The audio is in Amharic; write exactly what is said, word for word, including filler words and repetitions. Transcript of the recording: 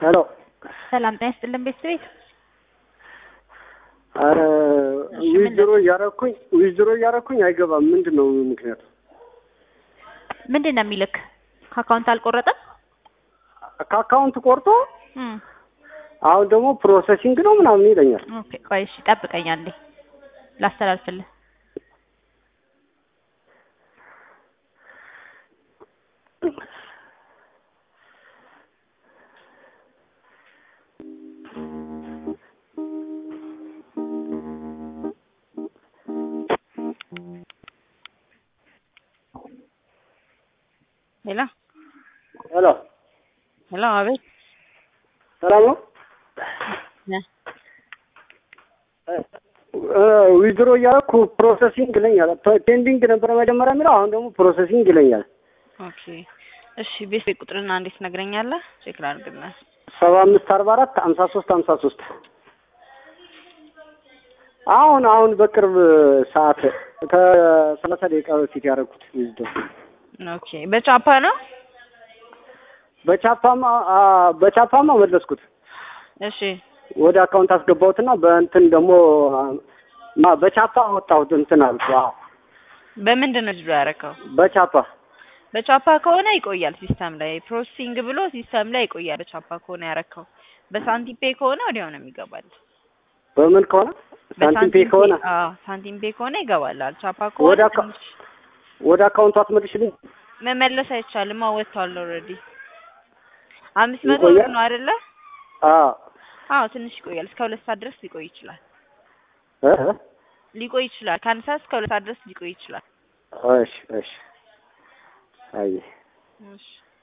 ሄሎ ሰላም ጤና ይስጥልን ቤተሰቤት። አረ ዊዝድሮ እያደረኩኝ ዊዝድሮ እያደረኩኝ አይገባም። ምንድነው ምክንያቱ? ምንድነው የሚልክ? ከአካውንት አልቆረጠም? ከአካውንት ቆርጦ እም አሁን ደግሞ ፕሮሰሲንግ ነው ምናምን ይለኛል። ኦኬ ቆይ እሺ ጠብቀኝ አንዴ ላስተላልፍልህ። ሄሎ ሄሎ ሄሎ አቤት ሰላም ነው? ነ ዊዝድሮ እያደረኩ ፕሮሰሲንግ ይለኛል። ፔንዲንግ ነበር መጀመሪያ የሚለው አሁን ደግሞ ፕሮሰሲንግ ይለኛል። ኦኬ እሺ ቤት ቁጥርና እንዴት ነግረኛለህ? ቼክ ላድርግልህ። ሰባ አምስት አርባ አራት ሃምሳ ሶስት ሃምሳ ሶስት አሁን አሁን በቅርብ ሰዓት ከሰላሳ ደቂቃ በፊት ያደረኩት ዊዝድሮ። ኦኬ በቻፓ ነው? በቻፓማ በቻፓማ መለስኩት። እሺ ወደ አካውንት አስገባሁትና በእንትን ደግሞ ማ በቻፓ አወጣሁት እንትን አልኩ። አዎ በምንድን ነው ዊዝድሮ ያደረከው? በቻፓ በቻፓ ከሆነ ይቆያል ሲስተም ላይ ፕሮሰሲንግ ብሎ ሲስተም ላይ ይቆያል። በቻፓ ከሆነ ያረከው በሳንቲም ፔ ከሆነ ወዲያው ነው የሚገባል። በምን ከሆነ ሳንቲም ፔ ከሆነ አዎ ሳንቲም ፔ ከሆነ ይገባል። ቻፓ ከሆነ ወደ አካውንት ወደ አካውንቱ አትመልሽልኝ? መመለስ አይቻልም። አወጣው ኦልሬዲ አምስት መቶ ብር ነው አይደለ? አዎ አዎ ትንሽ ይቆያል። እስከ ሁለት ሰዓት ድረስ ሊቆይ ይችላል። እህ ሊቆይ ይችላል። ከአንድ ሰዓት እስከ ሁለት ሰዓት ድረስ ሊቆይ ይችላል። እሺ እሺ አይ እሺ